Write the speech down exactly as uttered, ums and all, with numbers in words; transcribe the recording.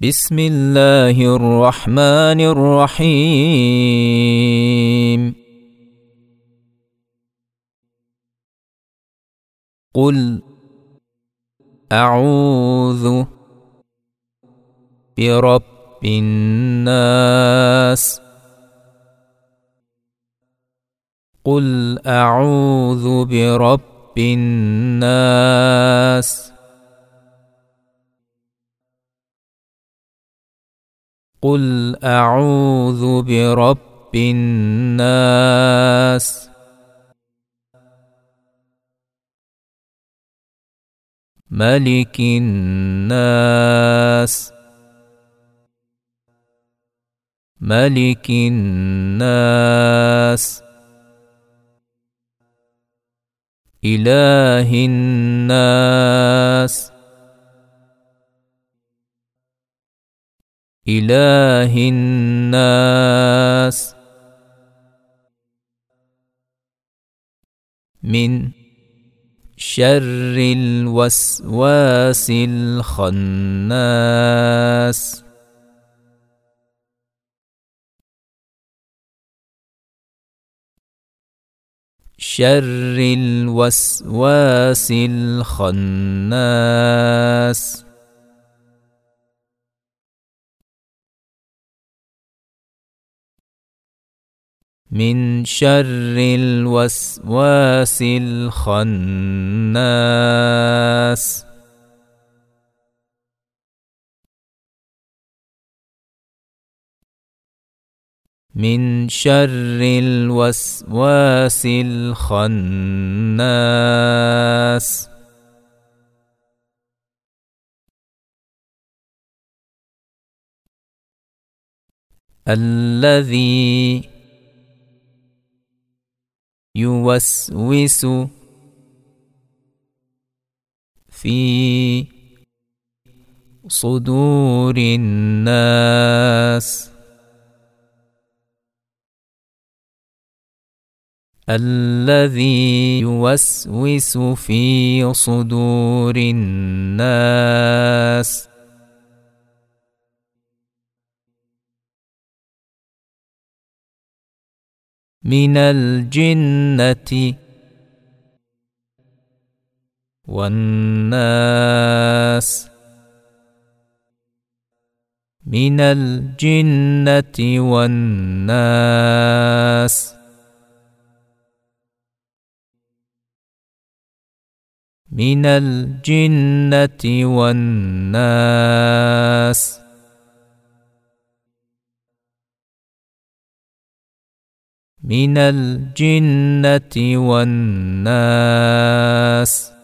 بسم الله الرحمن الرحيم. قل أعوذ برب الناس. قل أعوذ برب الناس. قل أعوذ برب الناس. ملك الناس. ملك الناس. إله الناس. إله الناس. من شر الوسواس الخناس. شر الوسواس الخناس. من شر الوسواس الخناس. من شر الوسواس الخناس. الذي يوسوس في صدور الناس. الذي يوسوس في صدور الناس. من الجنة والناس. من الجنة والناس. من الجنة والناس. من الجنة والناس.